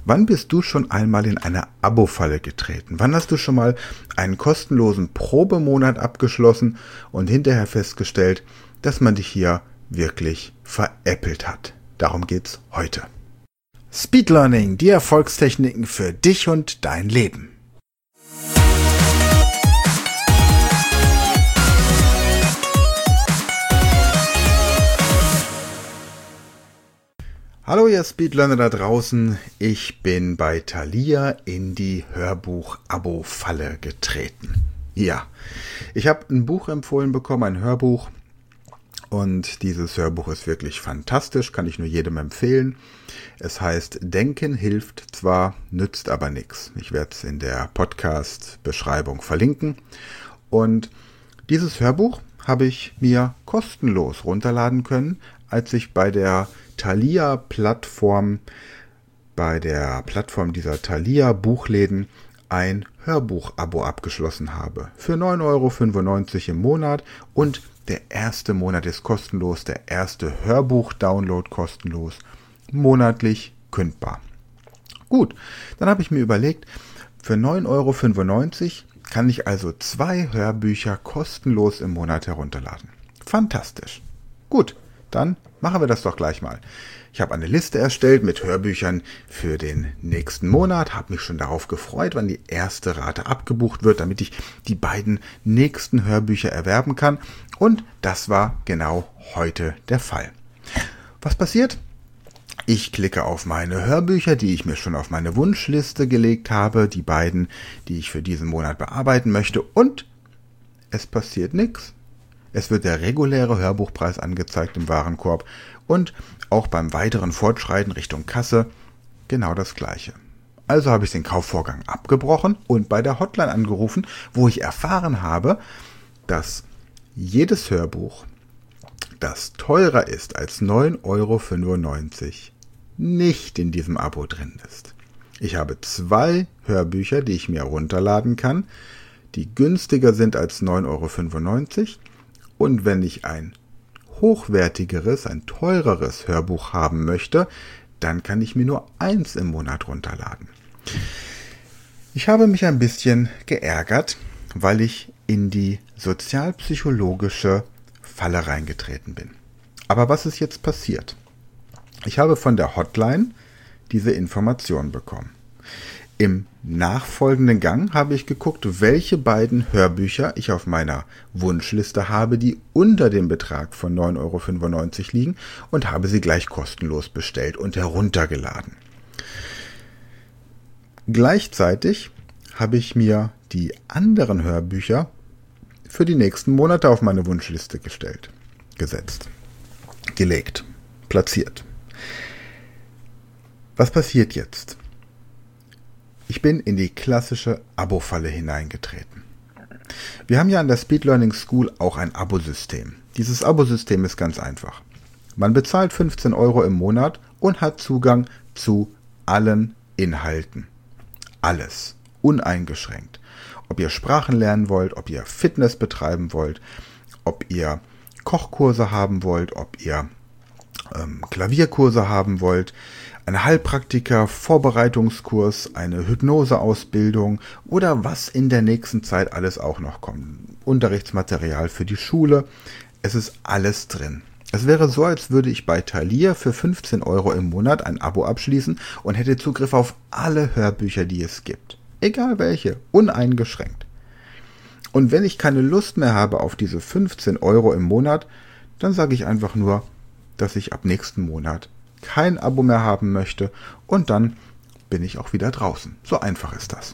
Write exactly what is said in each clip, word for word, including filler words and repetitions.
Wann bist du schon einmal in eine Abo-Falle getreten? Wann hast du schon mal einen kostenlosen Probemonat abgeschlossen und hinterher festgestellt, dass man dich hier wirklich veräppelt hat? Darum geht's heute. Speed Learning, die Erfolgstechniken für dich und dein Leben. Hallo ihr Speedlearner da draußen, ich bin bei Thalia in die Hörbuch-Abo-Falle getreten. Ja, ich habe ein Buch empfohlen bekommen, ein Hörbuch, und dieses Hörbuch ist wirklich fantastisch, kann ich nur jedem empfehlen. Es heißt Denken hilft zwar, nützt aber nichts. Ich werde es in der Podcast-Beschreibung verlinken. Und dieses Hörbuch habe ich mir kostenlos runterladen können, als ich bei der Thalia-Plattform, bei der Plattform dieser Thalia-Buchläden ein Hörbuch-Abo abgeschlossen habe. Für neun Euro fünfundneunzig im Monat, und der erste Monat ist kostenlos, der erste Hörbuch-Download kostenlos, monatlich kündbar. Gut, dann habe ich mir überlegt, für neun Euro fünfundneunzig kann ich also zwei Hörbücher kostenlos im Monat herunterladen. Fantastisch. Gut, dann machen wir das doch gleich mal. Ich habe eine Liste erstellt mit Hörbüchern für den nächsten Monat, habe mich schon darauf gefreut, wann die erste Rate abgebucht wird, damit ich die beiden nächsten Hörbücher erwerben kann. Und das war genau heute der Fall. Was passiert? Ich klicke auf meine Hörbücher, die ich mir schon auf meine Wunschliste gelegt habe, die beiden, die ich für diesen Monat bearbeiten möchte, und es passiert nichts. Es wird der reguläre Hörbuchpreis angezeigt im Warenkorb und auch beim weiteren Fortschreiten Richtung Kasse genau das Gleiche. Also habe ich den Kaufvorgang abgebrochen und bei der Hotline angerufen, wo ich erfahren habe, dass jedes Hörbuch, das teurer ist als neun Euro fünfundneunzig, nicht in diesem Abo drin ist. Ich habe zwei Hörbücher, die ich mir herunterladen kann, die günstiger sind als neun Euro fünfundneunzig. Und wenn ich ein hochwertigeres, ein teureres Hörbuch haben möchte, dann kann ich mir nur eins im Monat runterladen. Ich habe mich ein bisschen geärgert, weil ich in die sozialpsychologische Falle reingetreten bin. Aber was ist jetzt passiert? Ich habe von der Hotline diese Information bekommen. Im nachfolgenden Gang habe ich geguckt, welche beiden Hörbücher ich auf meiner Wunschliste habe, die unter dem Betrag von neun Euro fünfundneunzig liegen, und habe sie gleich kostenlos bestellt und heruntergeladen. Gleichzeitig habe ich mir die anderen Hörbücher für die nächsten Monate auf meine Wunschliste gestellt, gesetzt, gelegt, platziert. Was passiert jetzt? Ich bin in die klassische Abo-Falle hineingetreten. Wir haben ja an der Speed Learning School auch ein Abosystem. Dieses Abosystem ist ganz einfach. Man bezahlt fünfzehn Euro im Monat und hat Zugang zu allen Inhalten. Alles. Uneingeschränkt. Ob ihr Sprachen lernen wollt, ob ihr Fitness betreiben wollt, ob ihr Kochkurse haben wollt, ob ihr ähm, Klavierkurse haben wollt, eine Heilpraktiker-Vorbereitungskurs, eine Hypnoseausbildung oder was in der nächsten Zeit alles auch noch kommt. Unterrichtsmaterial für die Schule. Es ist alles drin. Es wäre so, als würde ich bei Thalia für fünfzehn Euro im Monat ein Abo abschließen und hätte Zugriff auf alle Hörbücher, die es gibt. Egal welche, uneingeschränkt. Und wenn ich keine Lust mehr habe auf diese fünfzehn Euro im Monat, dann sage ich einfach nur, dass ich ab nächsten Monat kein Abo mehr haben möchte, und dann bin ich auch wieder draußen. So einfach ist das.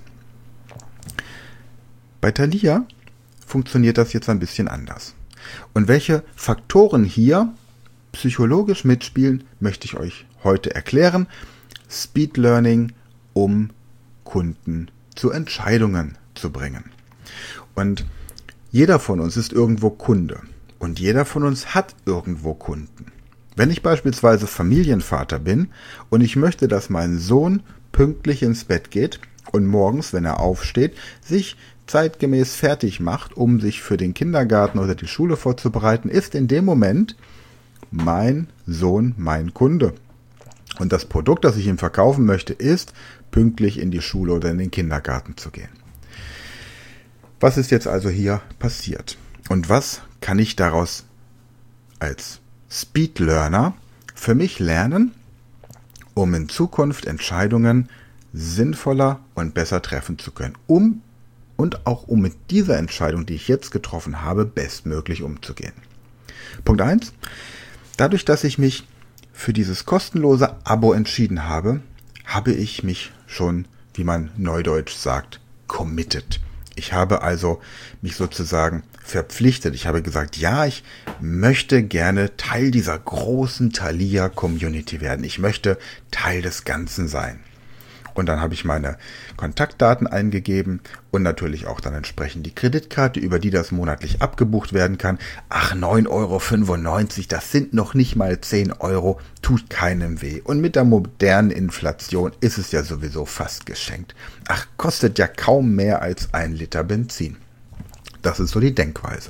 Bei Thalia funktioniert das jetzt ein bisschen anders. Und welche Faktoren hier psychologisch mitspielen, möchte ich euch heute erklären. Speed Learning, um Kunden zu Entscheidungen zu bringen. Und jeder von uns ist irgendwo Kunde. Und jeder von uns hat irgendwo Kunden. Wenn ich beispielsweise Familienvater bin und ich möchte, dass mein Sohn pünktlich ins Bett geht und morgens, wenn er aufsteht, sich zeitgemäß fertig macht, um sich für den Kindergarten oder die Schule vorzubereiten, ist in dem Moment mein Sohn mein Kunde. Und das Produkt, das ich ihm verkaufen möchte, ist, pünktlich in die Schule oder in den Kindergarten zu gehen. Was ist jetzt also hier passiert? Und was kann ich daraus als Speed Learner für mich lernen, um in Zukunft Entscheidungen sinnvoller und besser treffen zu können, um und auch um mit dieser Entscheidung, die ich jetzt getroffen habe, bestmöglich umzugehen. Punkt eins. Dadurch, dass ich mich für dieses kostenlose Abo entschieden habe, habe ich mich schon, wie man neudeutsch sagt, committed. Ich habe also mich sozusagen verpflichtet. Ich habe gesagt, ja, ich möchte gerne Teil dieser großen Thalia-Community werden. Ich möchte Teil des Ganzen sein. Und dann habe ich meine Kontaktdaten eingegeben und natürlich auch dann entsprechend die Kreditkarte, über die das monatlich abgebucht werden kann. Ach, neun Euro fünfundneunzig, das sind noch nicht mal zehn Euro, tut keinem weh. Und mit der modernen Inflation ist es ja sowieso fast geschenkt. Ach, kostet ja kaum mehr als ein Liter Benzin. Das ist so die Denkweise.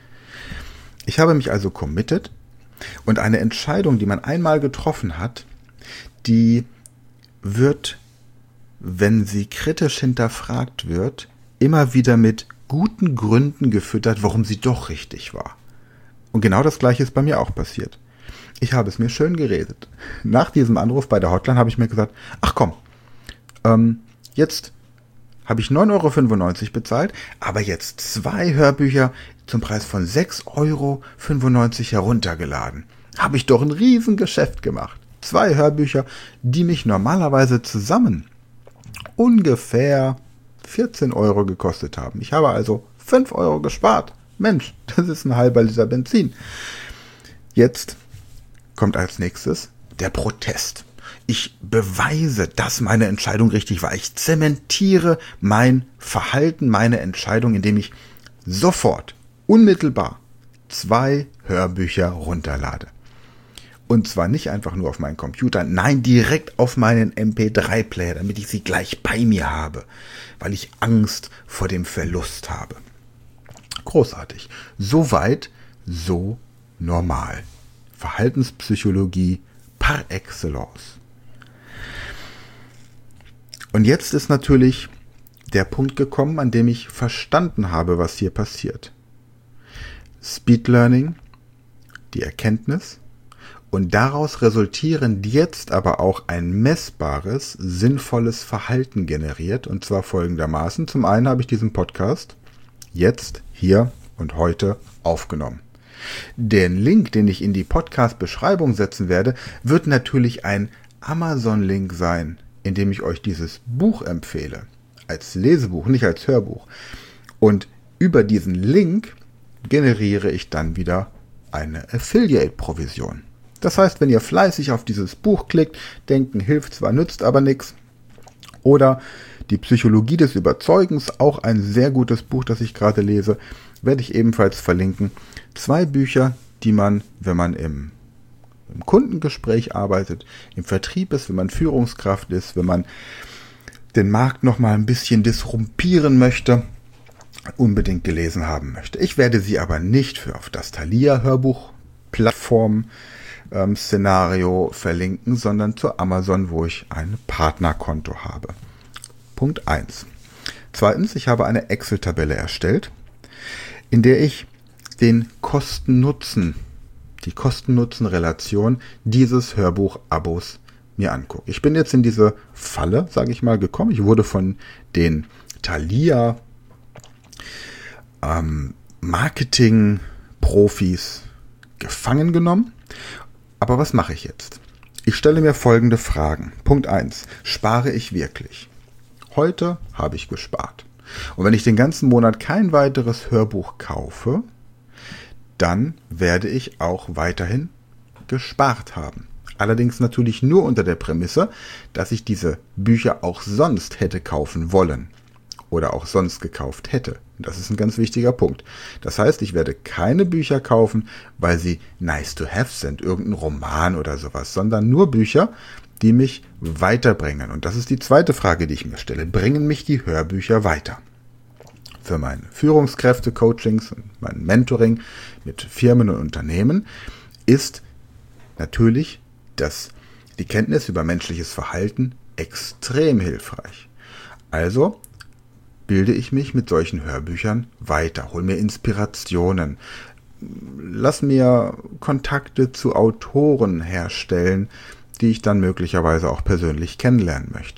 Ich habe mich also committed und eine Entscheidung, die man einmal getroffen hat, die wird, wenn sie kritisch hinterfragt wird, immer wieder mit guten Gründen gefüttert, warum sie doch richtig war. Und genau das Gleiche ist bei mir auch passiert. Ich habe es mir schön geredet. Nach diesem Anruf bei der Hotline habe ich mir gesagt, ach komm, ähm, jetzt habe ich neun Euro fünfundneunzig bezahlt, aber jetzt zwei Hörbücher zum Preis von sechs Euro fünfundneunzig heruntergeladen. Habe ich doch ein Riesengeschäft gemacht. Zwei Hörbücher, die mich normalerweise zusammen ungefähr vierzehn Euro gekostet haben. Ich habe also fünf Euro gespart. Mensch, das ist ein halber Liter Benzin. Jetzt kommt als nächstes der Protest. Ich beweise, dass meine Entscheidung richtig war. Ich zementiere mein Verhalten, meine Entscheidung, indem ich sofort, unmittelbar zwei Hörbücher runterlade. Und zwar nicht einfach nur auf meinen Computer, nein, direkt auf meinen M P drei Player, damit ich sie gleich bei mir habe, weil ich Angst vor dem Verlust habe. Großartig. Soweit, so normal. Verhaltenspsychologie par excellence. Und jetzt ist natürlich der Punkt gekommen, an dem ich verstanden habe, was hier passiert. Speed Learning, die Erkenntnis, und daraus resultierend jetzt aber auch ein messbares, sinnvolles Verhalten generiert, und zwar folgendermaßen. Zum einen habe ich diesen Podcast jetzt, hier und heute aufgenommen. Den Link, den ich in die Podcast-Beschreibung setzen werde, wird natürlich ein Amazon-Link sein, in dem ich euch dieses Buch empfehle. Als Lesebuch, nicht als Hörbuch. Und über diesen Link generiere ich dann wieder eine Affiliate-Provision. Das heißt, wenn ihr fleißig auf dieses Buch klickt, denken hilft zwar, nützt aber nichts. Oder die Psychologie des Überzeugens, auch ein sehr gutes Buch, das ich gerade lese, werde ich ebenfalls verlinken. Zwei Bücher, die man, wenn man im, im Kundengespräch arbeitet, im Vertrieb ist, wenn man Führungskraft ist, wenn man den Markt noch mal ein bisschen disrumpieren möchte, unbedingt gelesen haben möchte. Ich werde sie aber nicht für auf das Thalia-Hörbuch-Plattform ähm, Szenario verlinken, sondern zu Amazon, wo ich ein Partnerkonto habe. Punkt eins. Zweitens, ich habe eine Excel-Tabelle erstellt, in der ich den Kosten-Nutzen, die Kosten-Nutzen-Relation dieses Hörbuch-Abos mir angucke. Ich bin jetzt in diese Falle, sage ich mal, gekommen. Ich wurde von den Thalia ähm, Marketing-Profis gefangen genommen. Aber was mache ich jetzt? Ich stelle mir folgende Fragen. Punkt eins. Spare ich wirklich? Heute habe ich gespart. Und wenn ich den ganzen Monat kein weiteres Hörbuch kaufe, dann werde ich auch weiterhin gespart haben. Allerdings natürlich nur unter der Prämisse, dass ich diese Bücher auch sonst hätte kaufen wollen oder auch sonst gekauft hätte. Das ist ein ganz wichtiger Punkt. Das heißt, ich werde keine Bücher kaufen, weil sie nice to have sind, irgendein Roman oder sowas, sondern nur Bücher, die mich weiterbringen. Und das ist die zweite Frage, die ich mir stelle. Bringen mich die Hörbücher weiter? Für meine Führungskräfte-Coachings und mein Mentoring mit Firmen und Unternehmen ist natürlich das die Kenntnis über menschliches Verhalten extrem hilfreich. Also bilde ich mich mit solchen Hörbüchern weiter, hol mir Inspirationen, lass mir Kontakte zu Autoren herstellen, die ich dann möglicherweise auch persönlich kennenlernen möchte.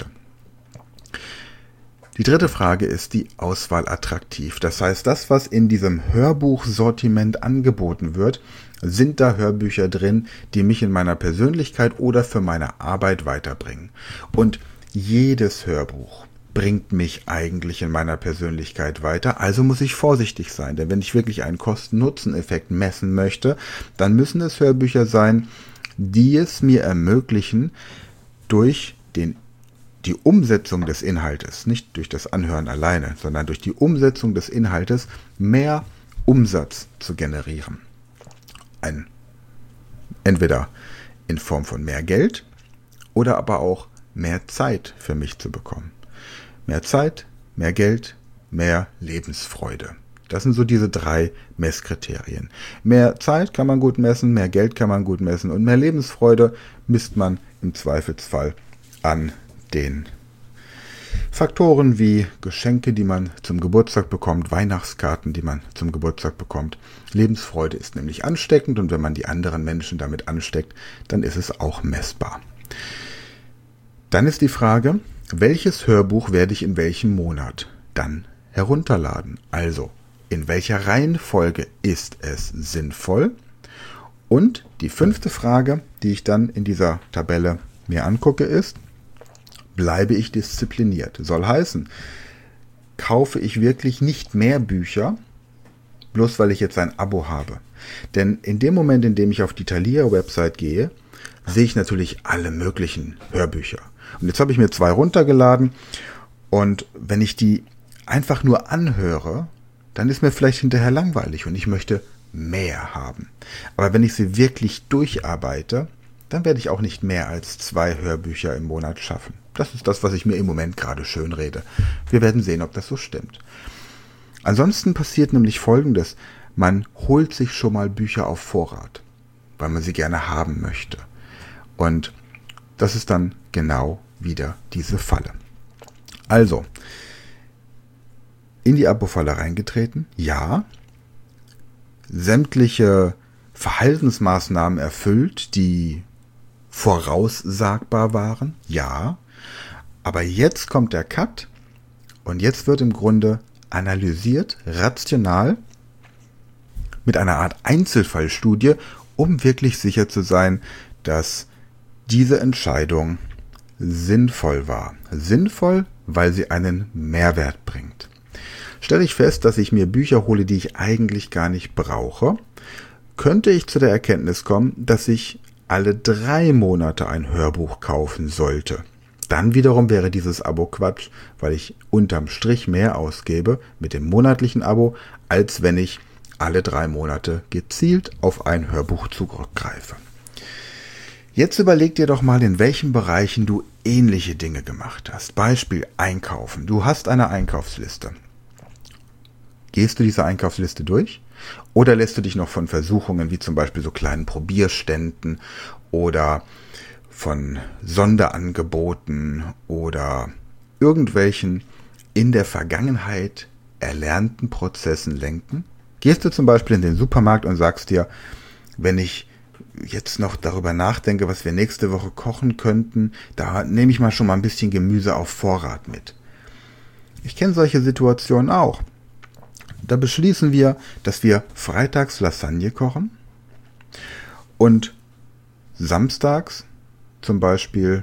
Die dritte Frage ist die Auswahl attraktiv. Das heißt, das, was in diesem Hörbuchsortiment angeboten wird, sind da Hörbücher drin, die mich in meiner Persönlichkeit oder für meine Arbeit weiterbringen. Und jedes Hörbuch bringt mich eigentlich in meiner Persönlichkeit weiter, also muss ich vorsichtig sein, denn wenn ich wirklich einen Kosten-Nutzen-Effekt messen möchte, dann müssen es Hörbücher sein, die es mir ermöglichen, durch den die Umsetzung des Inhaltes, nicht durch das Anhören alleine, sondern durch die Umsetzung des Inhaltes mehr Umsatz zu generieren. Ein, entweder in Form von mehr Geld oder aber auch mehr Zeit für mich zu bekommen. Mehr Zeit, mehr Geld, mehr Lebensfreude. Das sind so diese drei Messkriterien. Mehr Zeit kann man gut messen, mehr Geld kann man gut messen und mehr Lebensfreude misst man im Zweifelsfall an den Faktoren wie Geschenke, die man zum Geburtstag bekommt, Weihnachtskarten, die man zum Geburtstag bekommt. Lebensfreude ist nämlich ansteckend und wenn man die anderen Menschen damit ansteckt, dann ist es auch messbar. Dann ist die Frage, welches Hörbuch werde ich in welchem Monat dann herunterladen? Also, in welcher Reihenfolge ist es sinnvoll? Und die fünfte Frage, die ich dann in dieser Tabelle mir angucke, ist, bleibe ich diszipliniert? Soll heißen, kaufe ich wirklich nicht mehr Bücher, bloß weil ich jetzt ein Abo habe. Denn in dem Moment, in dem ich auf die Thalia-Website gehe, sehe ich natürlich alle möglichen Hörbücher. Und jetzt habe ich mir zwei runtergeladen und wenn ich die einfach nur anhöre, dann ist mir vielleicht hinterher langweilig und ich möchte mehr haben. Aber wenn ich sie wirklich durcharbeite, dann werde ich auch nicht mehr als zwei Hörbücher im Monat schaffen. Das ist das, was ich mir im Moment gerade schön rede. Wir werden sehen, ob das so stimmt. Ansonsten passiert nämlich Folgendes. Man holt sich schon mal Bücher auf Vorrat, weil man sie gerne haben möchte. Und das ist dann genau wieder diese Falle. Also, in die Abo-Falle reingetreten? Ja. Sämtliche Verhaltensmaßnahmen erfüllt, die voraussagbar waren? Ja. Aber jetzt kommt der Cut und jetzt wird im Grunde analysiert, rational, mit einer Art Einzelfallstudie, um wirklich sicher zu sein, dass diese Entscheidung sinnvoll war. Sinnvoll, weil sie einen Mehrwert bringt. Stelle ich fest, dass ich mir Bücher hole, die ich eigentlich gar nicht brauche, könnte ich zu der Erkenntnis kommen, dass ich alle drei Monate ein Hörbuch kaufen sollte. Dann wiederum wäre dieses Abo Quatsch, weil ich unterm Strich mehr ausgebe mit dem monatlichen Abo, als wenn ich alle drei Monate gezielt auf ein Hörbuch zurückgreife. Jetzt überleg dir doch mal, in welchen Bereichen du ähnliche Dinge gemacht hast. Beispiel Einkaufen. Du hast eine Einkaufsliste. Gehst du diese Einkaufsliste durch? Oder lässt du dich noch von Versuchungen wie zum Beispiel so kleinen Probierständen oder von Sonderangeboten oder irgendwelchen in der Vergangenheit erlernten Prozessen lenken? Gehst du zum Beispiel in den Supermarkt und sagst dir, wenn ich jetzt noch darüber nachdenke, was wir nächste Woche kochen könnten, da nehme ich mal schon mal ein bisschen Gemüse auf Vorrat mit. Ich kenne solche Situationen auch. Da beschließen wir, dass wir freitags Lasagne kochen und samstags zum Beispiel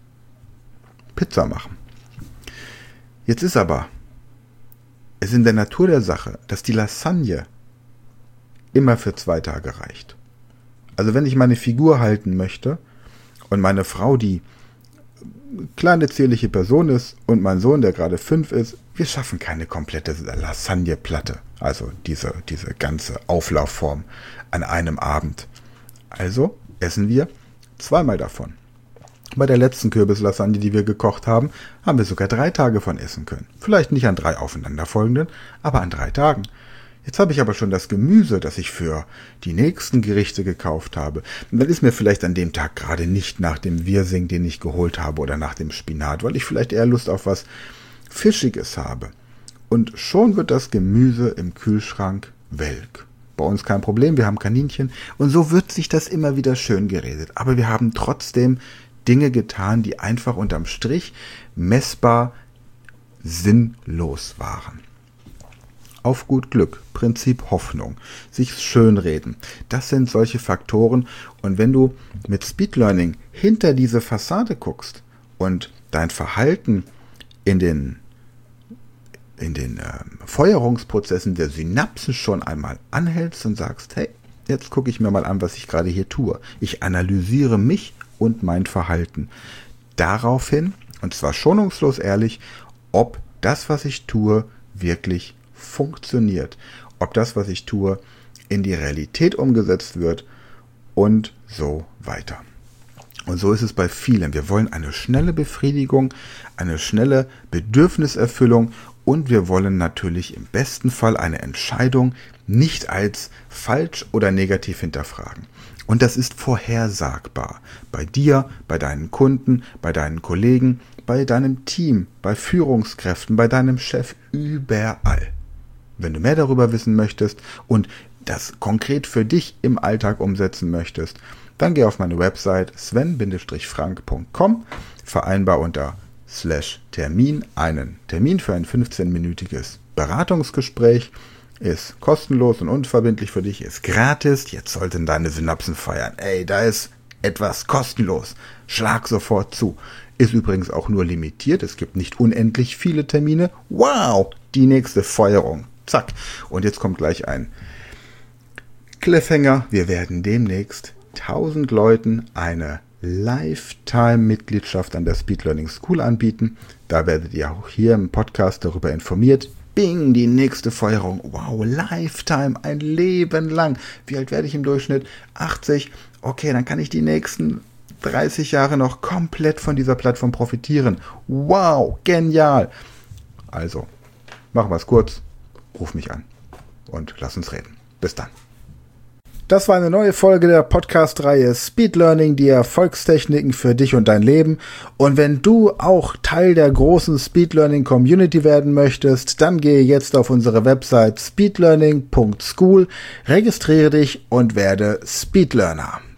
Pizza machen. Jetzt ist aber es in der Natur der Sache, dass die Lasagne immer für zwei Tage reicht. Also wenn ich meine Figur halten möchte und meine Frau, die kleine zierliche Person ist und mein Sohn, der gerade fünf ist, wir schaffen keine komplette Lasagneplatte, also diese, diese ganze Auflaufform an einem Abend. Also essen wir zweimal davon. Bei der letzten Kürbislasagne, die wir gekocht haben, haben wir sogar drei Tage von essen können. Vielleicht nicht an drei aufeinanderfolgenden, aber an drei Tagen. Jetzt habe ich aber schon das Gemüse, das ich für die nächsten Gerichte gekauft habe. Und dann ist mir vielleicht an dem Tag gerade nicht nach dem Wirsing, den ich geholt habe, oder nach dem Spinat, weil ich vielleicht eher Lust auf was Fischiges habe. Und schon wird das Gemüse im Kühlschrank welk. Bei uns kein Problem, wir haben Kaninchen. Und so wird sich das immer wieder schön geredet. Aber wir haben trotzdem Dinge getan, die einfach unterm Strich messbar sinnlos waren. Auf gut Glück, Prinzip Hoffnung, sich schönreden. Das sind solche Faktoren. Und wenn du mit Speed Learning hinter diese Fassade guckst und dein Verhalten in den, in den äh, Feuerungsprozessen der Synapsen schon einmal anhältst und sagst, hey, jetzt gucke ich mir mal an, was ich gerade hier tue. Ich analysiere mich und mein Verhalten. Daraufhin, und zwar schonungslos ehrlich, ob das, was ich tue, wirklich funktioniert, ob das, was ich tue, in die Realität umgesetzt wird und so weiter. Und so ist es bei vielen. Wir wollen eine schnelle Befriedigung, eine schnelle Bedürfniserfüllung und wir wollen natürlich im besten Fall eine Entscheidung nicht als falsch oder negativ hinterfragen. Und das ist vorhersagbar. Bei dir, bei deinen Kunden, bei deinen Kollegen, bei deinem Team, bei Führungskräften, bei deinem Chef, überall. Wenn du mehr darüber wissen möchtest und das konkret für dich im Alltag umsetzen möchtest, dann geh auf meine Website sven frank punkt com, vereinbar unter slash Termin einen Termin für ein fünfzehnminütiges Beratungsgespräch. Ist kostenlos und unverbindlich für dich, ist gratis. Jetzt sollten deine Synapsen feiern. Ey, da ist etwas kostenlos. Schlag sofort zu. Ist übrigens auch nur limitiert. Es gibt nicht unendlich viele Termine. Wow, die nächste Feuerung. Zack. Und jetzt kommt gleich ein Cliffhanger. Wir werden demnächst tausend Leuten eine Lifetime-Mitgliedschaft an der Speed Learning School anbieten. Da werdet ihr auch hier im Podcast darüber informiert. Bing, die nächste Feuerung. Wow, Lifetime, ein Leben lang. Wie alt werde ich im Durchschnitt? achtzig. Okay, dann kann ich die nächsten dreißig Jahre noch komplett von dieser Plattform profitieren. Wow, genial. Also, machen wir es kurz. Ruf mich an und lass uns reden. Bis dann. Das war eine neue Folge der Podcast-Reihe Speed Learning, die Erfolgstechniken für dich und dein Leben. Und wenn du auch Teil der großen Speed Learning Community werden möchtest, dann gehe jetzt auf unsere Website speedlearning punkt school, registriere dich und werde Speed Learner.